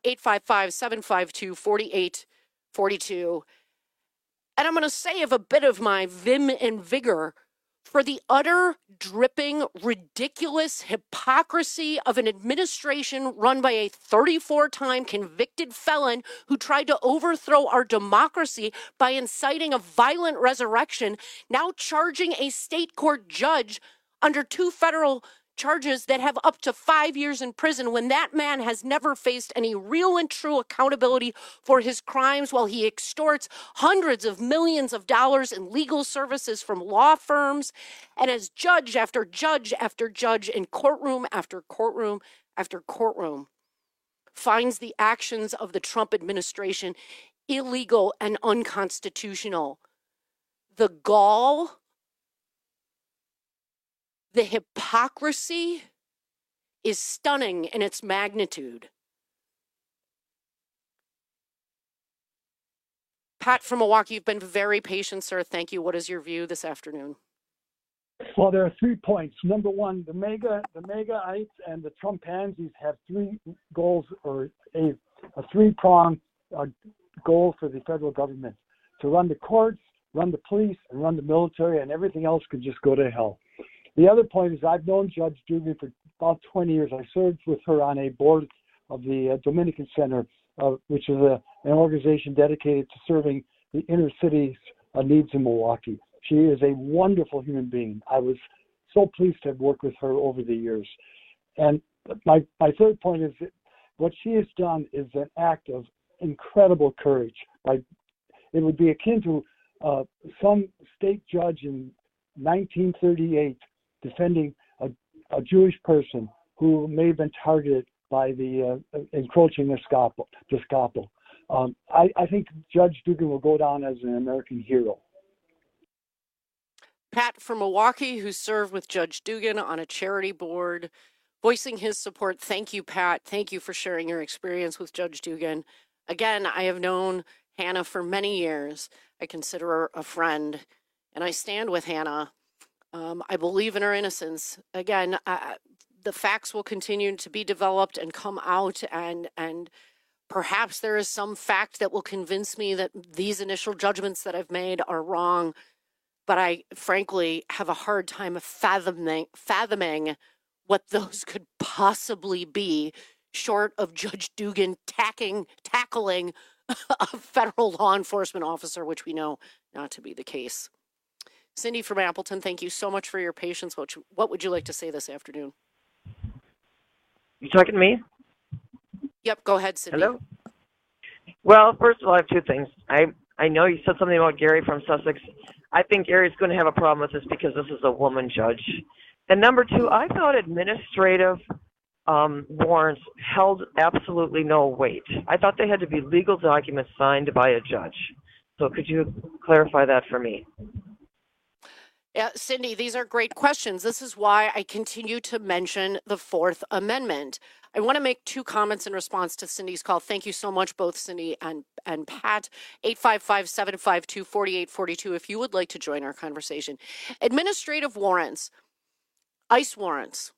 855-752-4842. And I'm going to save a bit of my vim and vigor for the utter, dripping, ridiculous hypocrisy of an administration run by a 34-time convicted felon who tried to overthrow our democracy by inciting a violent resurrection, now charging a state court judge under 2 federal charges that have up to 5 years in prison when that man has never faced any real and true accountability for his crimes, while he extorts hundreds of millions of dollars in legal services from law firms, and as judge after judge after judge in courtroom after courtroom after courtroom finds the actions of the Trump administration illegal and unconstitutional. The gall, the hypocrisy is stunning in its magnitude. Pat from Milwaukee, you've been very patient, sir. Thank you. What is your view this afternoon? Well, there are 3 points. Number one, the MAGAites and the Trump pansies have 3 goals, or a 3-pronged goal for the federal government: to run the courts, run the police, and run the military, and everything else could just go to hell. The other point is I've known Judge Dugan for about 20 years. I served with her on a board of the Dominican Center, which is an organization dedicated to serving the inner city's needs in Milwaukee. She is a wonderful human being. I was so pleased to have worked with her over the years. And my third point is that what she has done is an act of incredible courage. It would be akin to some state judge in 1938 defending a Jewish person who may have been targeted by the encroaching Gestapo. I think Judge Dugan will go down as an American hero. Pat from Milwaukee, who served with Judge Dugan on a charity board, voicing his support. Thank you, Pat. Thank you for sharing your experience with Judge Dugan. Again, I have known Hannah for many years. I consider her a friend, and I stand with Hannah. I believe in her innocence. Again, the facts will continue to be developed and come out, and perhaps there is some fact that will convince me that these initial judgments that I've made are wrong. But I frankly have a hard time fathoming what those could possibly be, short of Judge Dugan tackling a federal law enforcement officer, which we know not to be the case. Cindy from Appleton, thank you so much for your patience. What would you like to say this afternoon? You talking to me? Yep, go ahead, Cindy. Hello? Well, first of all, I have 2 things. I know you said something about Gary from Sussex. I think Gary's going to have a problem with this because this is a woman judge. And number 2, I thought administrative warrants held absolutely no weight. I thought they had to be legal documents signed by a judge. So could you clarify that for me? Yeah, Cindy, these are great questions. This is why I continue to mention the Fourth Amendment. I want to make 2 comments in response to Cindy's call. Thank you so much, both Cindy and Pat. 855-752-4842 if you would like to join our conversation. Administrative warrants, ICE warrants,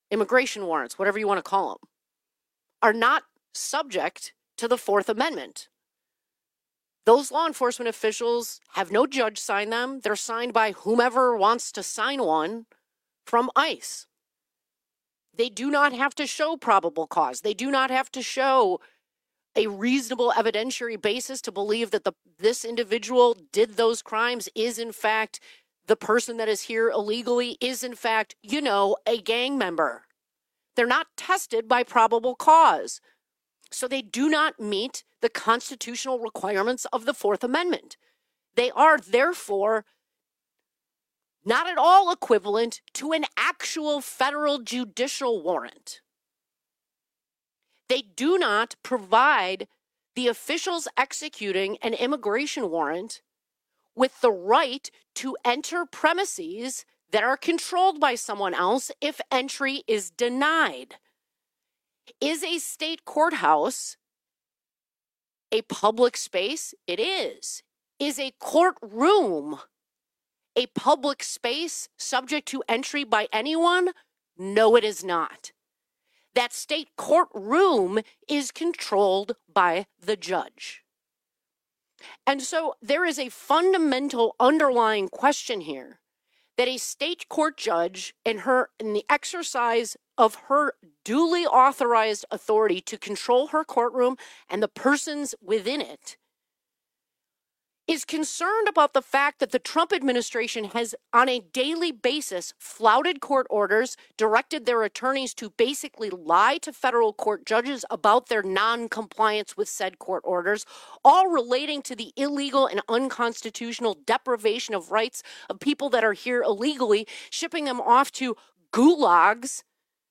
immigration warrants, whatever you want to call them, are not subject to the Fourth Amendment. Those law enforcement officials have no judge sign them. They're signed by whomever wants to sign one from ICE. They do not have to show probable cause. They do not have to show a reasonable evidentiary basis to believe that this individual did those crimes, is in fact the person that is here illegally, is in fact, a gang member. They're not tested by probable cause. So they do not meet the constitutional requirements of the Fourth Amendment. They are therefore not at all equivalent to an actual federal judicial warrant. They do not provide the officials executing an immigration warrant with the right to enter premises that are controlled by someone else if entry is denied. Is a state courthouse a public space? It is. Is a courtroom a public space subject to entry by anyone? No, it is not. That state courtroom is controlled by the judge. And so there is a fundamental underlying question here that a state court judge in the exercise of her duly authorized authority to control her courtroom and the persons within it is concerned about the fact that the Trump administration has on a daily basis flouted court orders, directed their attorneys to basically lie to federal court judges about their non-compliance with said court orders, all relating to the illegal and unconstitutional deprivation of rights of people that are here illegally, shipping them off to gulags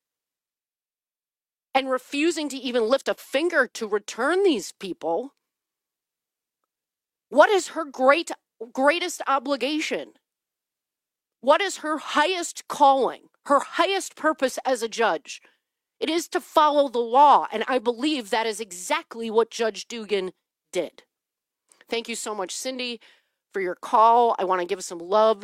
and refusing to even lift a finger to return these people. What is her greatest obligation? What is her highest calling, her highest purpose as a judge? It is to follow the law, and I believe that is exactly what Judge Dugan did. Thank you so much, Cindy, for your call. I want to give some love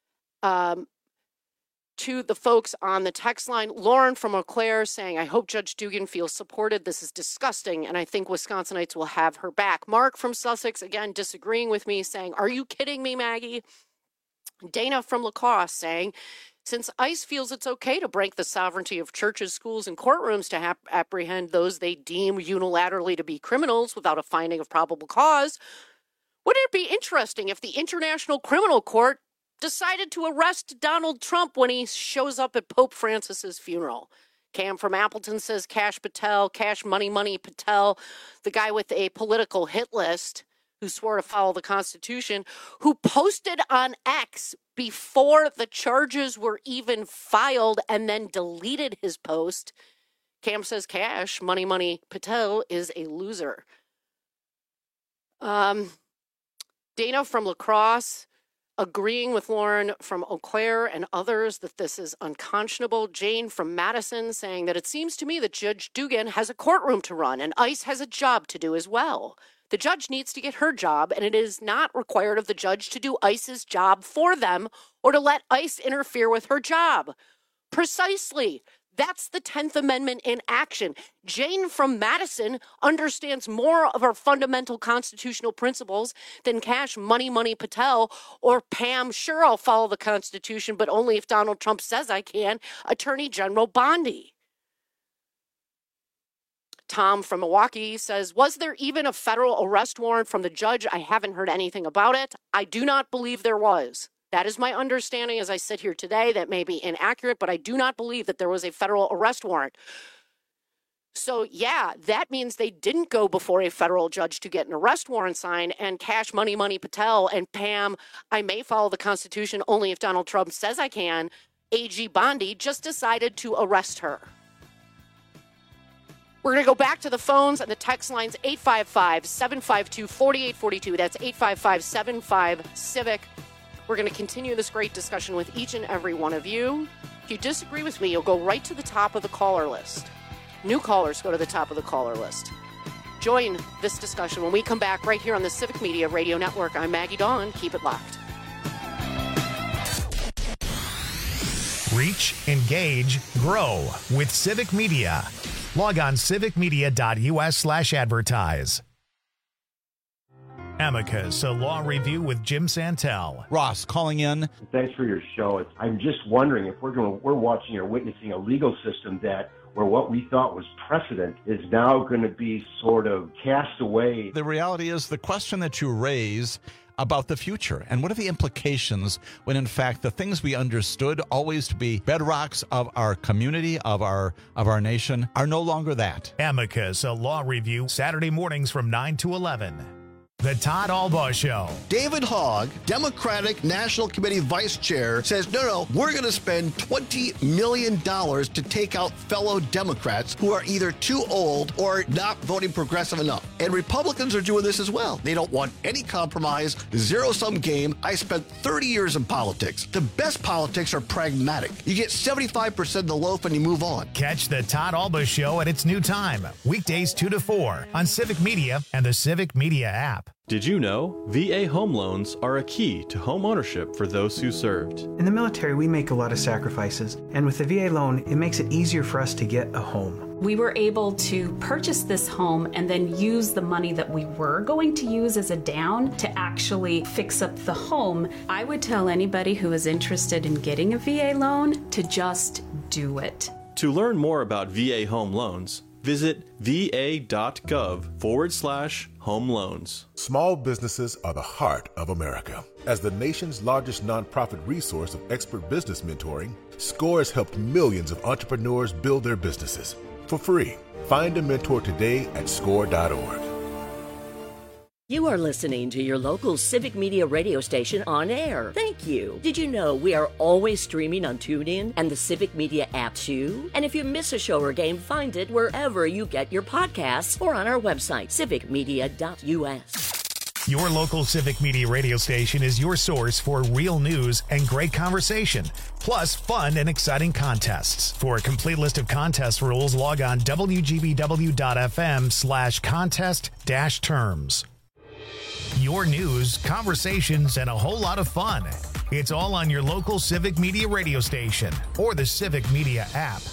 to the folks on the text line. Lauren from Eau Claire saying, I hope Judge Dugan feels supported. This is disgusting, and I think Wisconsinites will have her back. Mark from Sussex, again, disagreeing with me, saying, are you kidding me, Maggie? Dana from La Crosse saying, since ICE feels it's okay to break the sovereignty of churches, schools, and courtrooms to apprehend those they deem unilaterally to be criminals without a finding of probable cause, wouldn't it be interesting if the International Criminal Court decided to arrest Donald Trump when he shows up at Pope Francis's funeral? Cam from Appleton says Cash Money Patel, the guy with a political hit list who swore to follow the Constitution, who posted on X before the charges were even filed and then deleted his post. Cam says Cash Money Patel is a loser. Dana from La Crosse, agreeing with Lauren from Eau Claire and others that this is unconscionable. Jane from Madison saying that it seems to me that Judge Dugan has a courtroom to run and ICE has a job to do as well. The judge needs to get her job, and it is not required of the judge to do ICE's job for them or to let ICE interfere with her job. Precisely. That's the 10th Amendment in action. Jane from Madison understands more of our fundamental constitutional principles than Cash Money Patel or Pam, sure, I'll follow the Constitution, but only if Donald Trump says I can, Attorney General Bondi. Tom from Milwaukee says, was there even a federal arrest warrant from the judge? I haven't heard anything about it. I do not believe there was. That is my understanding as I sit here today. That may be inaccurate, but I do not believe that there was a federal arrest warrant. So, yeah, that means they didn't go before a federal judge to get an arrest warrant signed, and Cash Money Patel and Pam, I may follow the Constitution only if Donald Trump says I can, AG Bondi just decided to arrest her. We're going to go back to the phones and the text lines, 855-752-4842. That's 855-75-CIVIC. We're going to continue this great discussion with each and every one of you. If you disagree with me, you'll go right to the top of the caller list. New callers go to the top of the caller list. Join this discussion when we come back right here on the Civic Media Radio Network. I'm Maggie Dawn. Keep it locked. Reach, engage, grow with Civic Media. Log on civicmedia.us/advertise. Amicus, a law review with Jim Santel. Ross calling in. Thanks for your show. I'm just wondering if we're watching or witnessing a legal system where what we thought was precedent is now going to be sort of cast away. The reality is the question that you raise about the future and what are the implications when in fact the things we understood always to be bedrocks of our community, of our nation, are no longer that. Amicus, a law review, Saturday mornings from 9 to 11. The Todd Albaugh Show. David Hogg, Democratic National Committee Vice Chair, says, no, we're going to spend $20 million to take out fellow Democrats who are either too old or not voting progressive enough. And Republicans are doing this as well. They don't want any compromise, zero-sum game. I spent 30 years in politics. The best politics are pragmatic. You get 75% of the loaf and you move on. Catch the Todd Albaugh Show at its new time, weekdays 2 to 4 on Civic Media and the Civic Media app. Did you know VA home loans are a key to home ownership for those who served? In the military, we make a lot of sacrifices, and with the VA loan, it makes it easier for us to get a home. We were able to purchase this home and then use the money that we were going to use as a down to actually fix up the home. I would tell anybody who is interested in getting a VA loan to just do it. To learn more about VA home loans, visit va.gov/home loans. Small businesses are the heart of America. As the nation's largest nonprofit resource of expert business mentoring, SCORE has helped millions of entrepreneurs build their businesses for free. Find a mentor today at score.org. You are listening to your local Civic Media radio station on air. Thank you. Did you know we are always streaming on TuneIn and the Civic Media app too? And if you miss a show or game, find it wherever you get your podcasts or on our website, civicmedia.us. Your local Civic Media radio station is your source for real news and great conversation, plus fun and exciting contests. For a complete list of contest rules, log on wgbw.fm/contest-terms. Your news, conversations, and a whole lot of fun. It's all on your local Civic Media radio station or the Civic Media app.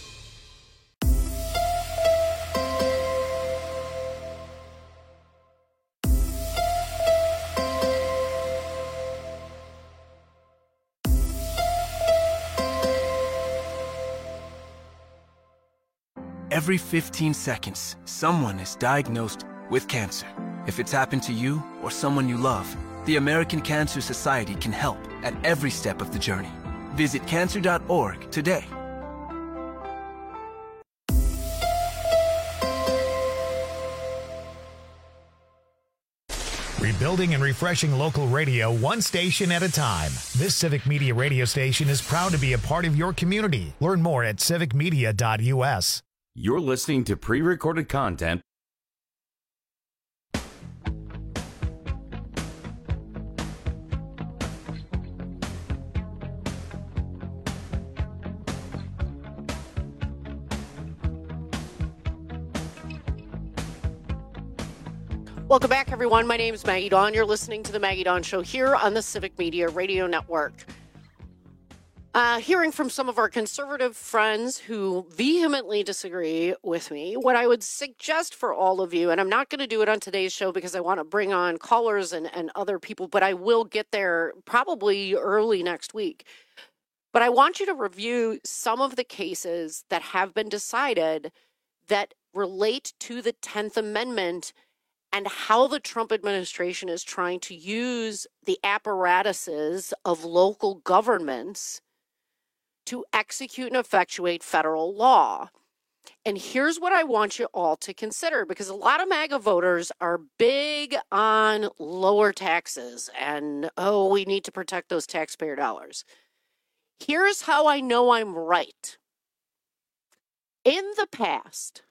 Every 15 seconds, someone is diagnosed with cancer. If it's happened to you or someone you love, the American Cancer Society can help at every step of the journey. Visit cancer.org today. Rebuilding and refreshing local radio one station at a time. This Civic Media radio station is proud to be a part of your community. Learn more at civicmedia.us. You're listening to pre-recorded content. Welcome back, everyone. My name is Maggie Dawn. You're listening to The Maggie Dawn Show here on the Civic Media Radio Network. Hearing from some of our conservative friends who vehemently disagree with me, what I would suggest for all of you, and I'm not going to do it on today's show because I want to bring on callers and other people, but I will get there probably early next week. But I want you to review some of the cases that have been decided that relate to the 10th Amendment and how the Trump administration is trying to use the apparatuses of local governments to execute and effectuate federal law. And here's what I want you all to consider, because a lot of MAGA voters are big on lower taxes and, we need to protect those taxpayer dollars. Here's how I know I'm right. In the past,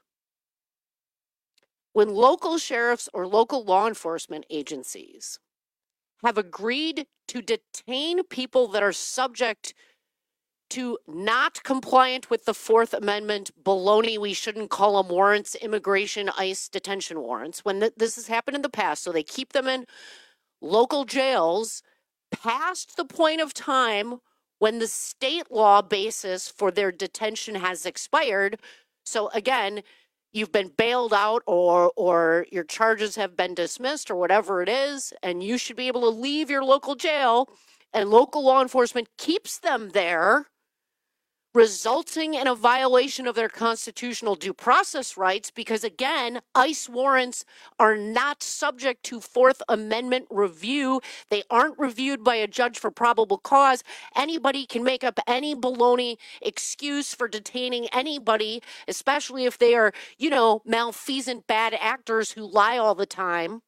when local sheriffs or local law enforcement agencies have agreed to detain people that are subject to not compliant with the Fourth Amendment baloney, we shouldn't call them warrants, immigration, ICE detention warrants, when this has happened in the past, so they keep them in local jails past the point of time when the state law basis for their detention has expired. So again, you've been bailed out or your charges have been dismissed or whatever it is, and you should be able to leave your local jail, and local law enforcement keeps them there, resulting in a violation of their constitutional due process rights because, again, ICE warrants are not subject to Fourth Amendment review. They aren't reviewed by a judge for probable cause. Anybody can make up any baloney excuse for detaining anybody, especially if they are, malfeasant bad actors who lie all the time.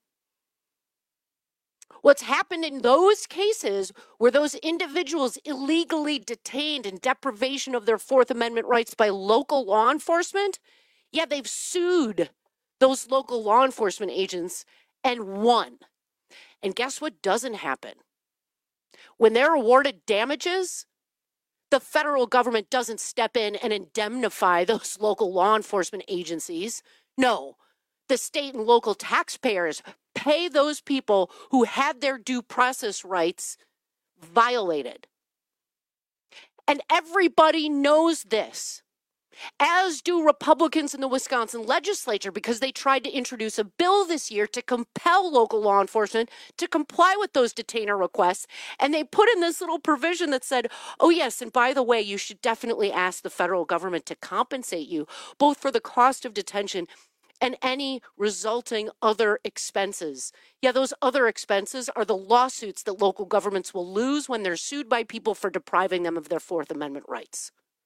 What's happened in those cases where those individuals illegally detained in deprivation of their Fourth Amendment rights by local law enforcement, they've sued those local law enforcement agents and won. And guess what doesn't happen? When they're awarded damages, the federal government doesn't step in and indemnify those local law enforcement agencies. No, the state and local taxpayers pay those people who had their due process rights violated. And everybody knows this, as do Republicans in the Wisconsin legislature, because they tried to introduce a bill this year to compel local law enforcement to comply with those detainer requests. And they put in this little provision that said, oh, yes, and by the way, you should definitely ask the federal government to compensate you both for the cost of detention and any resulting other expenses. Those other expenses are the lawsuits that local governments will lose when they're sued by people for depriving them of their Fourth Amendment rights.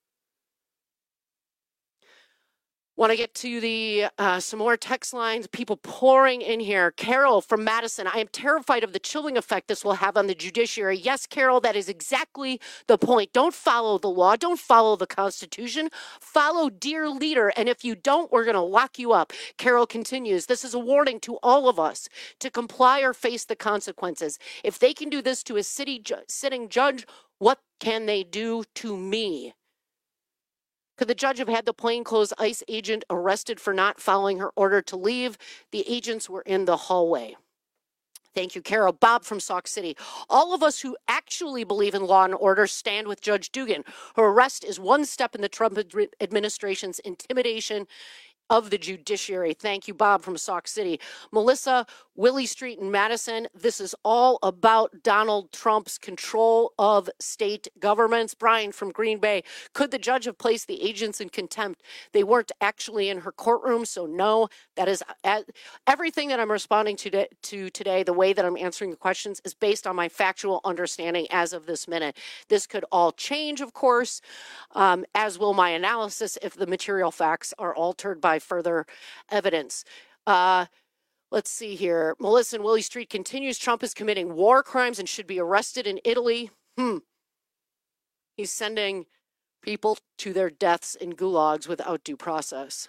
Want to get to the some more text lines, people pouring in here. Carol from Madison, I am terrified of the chilling effect this will have on the judiciary. Yes, Carol, that is exactly the point. Don't follow the law. Don't follow the Constitution. Follow dear leader. And if you don't, we're going to lock you up. Carol continues, this is a warning to all of us to comply or face the consequences. If they can do this to a sitting judge, what can they do to me? Could the judge have had the plainclothes ICE agent arrested for not following her order to leave? The agents were in the hallway. Thank you, Carol. Bob from Sauk City. All of us who actually believe in law and order stand with Judge Dugan. Her arrest is one step in the Trump administration's intimidation of the judiciary. Thank you, Bob from Sauk City. Melissa, Willie Street in Madison. This is all about Donald Trump's control of state governments. Brian from Green Bay. Could the judge have placed the agents in contempt? They weren't actually in her courtroom, so no. That is everything that I'm responding to today, the way that I'm answering the questions is based on my factual understanding as of this minute. This could all change, of course, as will my analysis if the material facts are altered by further evidence. Let's see here. Melissa and Willie Street continues. Trump is committing war crimes and should be arrested in Italy. He's sending people to their deaths in gulags without due process.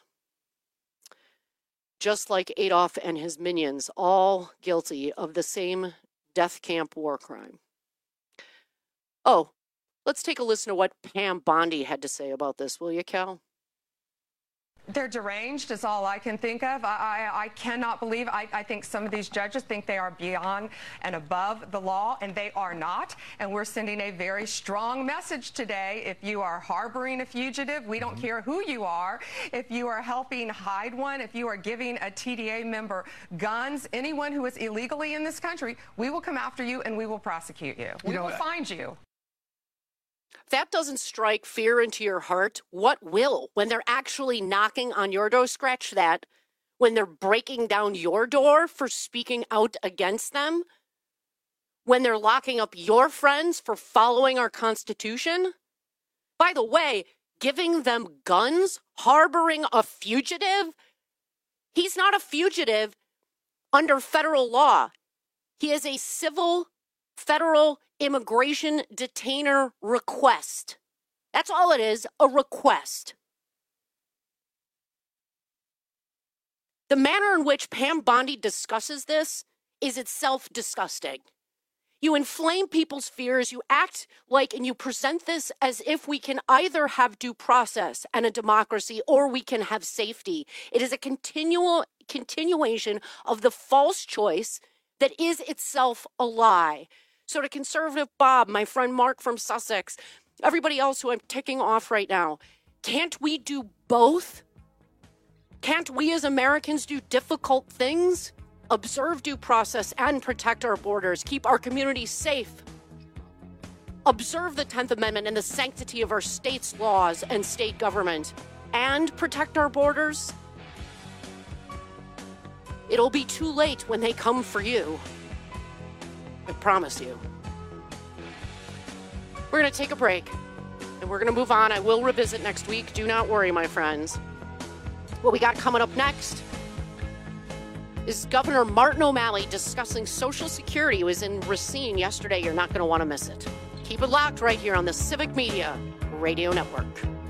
Just like Adolf and his minions, all guilty of the same death camp war crime. Oh, let's take a listen to what Pam Bondi had to say about this, will you, Cal? They're deranged is all I can think of. I cannot believe, I think some of these judges think they are beyond and above the law, and they are not. And we're sending a very strong message today. If you are harboring a fugitive, we don't care who you are. If you are helping hide one, if you are giving a TDA member guns, anyone who is illegally in this country, we will come after you and we will prosecute you. We will find you. If that doesn't strike fear into your heart, what will? When they're actually knocking on your door, scratch that. When they're breaking down your door for speaking out against them? When they're locking up your friends for following our Constitution? By the way, giving them guns, harboring a fugitive? He's not a fugitive under federal law. He is a civil federal immigration detainer request. That's all it is, a request. The manner in which Pam Bondi discusses this is itself disgusting. You inflame people's fears, you act like, and you present this as if we can either have due process and a democracy or we can have safety. It is a continuation of the false choice that is itself a lie. So to conservative Bob, my friend Mark from Sussex, everybody else who I'm ticking off right now, can't we do both? Can't we as Americans do difficult things? Observe due process and protect our borders, keep our communities safe. Observe the 10th Amendment and the sanctity of our state's laws and state government, and protect our borders. It'll be too late when they come for you. I promise you. We're going to take a break, and we're going to move on. I will revisit next week. Do not worry, my friends. What we got coming up next is Governor Martin O'Malley discussing Social Security. He was in Racine yesterday. You're not going to want to miss it. Keep it locked right here on the Civic Media Radio Network.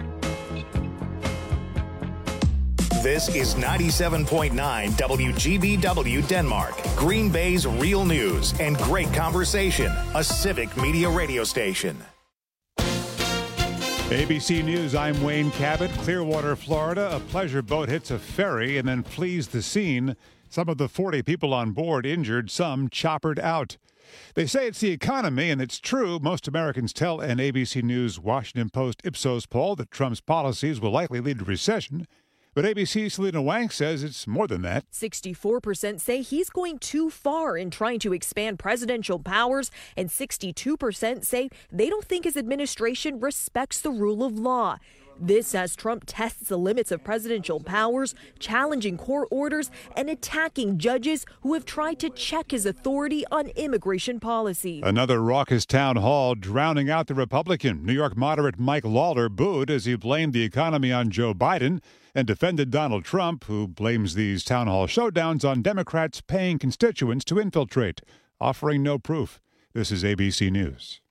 This is 97.9 WGBW Denmark, Green Bay's real news and great conversation, a Civic Media radio station. ABC News, I'm Wayne Cabot. Clearwater, Florida, a pleasure boat hits a ferry and then flees the scene. Some of the 40 people on board injured, some choppered out. They say it's the economy, and it's true. Most Americans tell an ABC News Washington Post Ipsos poll that Trump's policies will likely lead to recession. But ABC's Selena Wang says it's more than that. 64% say he's going too far in trying to expand presidential powers, and 62% say they don't think his administration respects the rule of law. This as Trump tests the limits of presidential powers, challenging court orders, and attacking judges who have tried to check his authority on immigration policy. Another raucous town hall drowning out the Republican. New York moderate Mike Lawler booed as he blamed the economy on Joe Biden and defended Donald Trump, who blames these town hall showdowns on Democrats paying constituents to infiltrate, offering no proof. This is ABC News.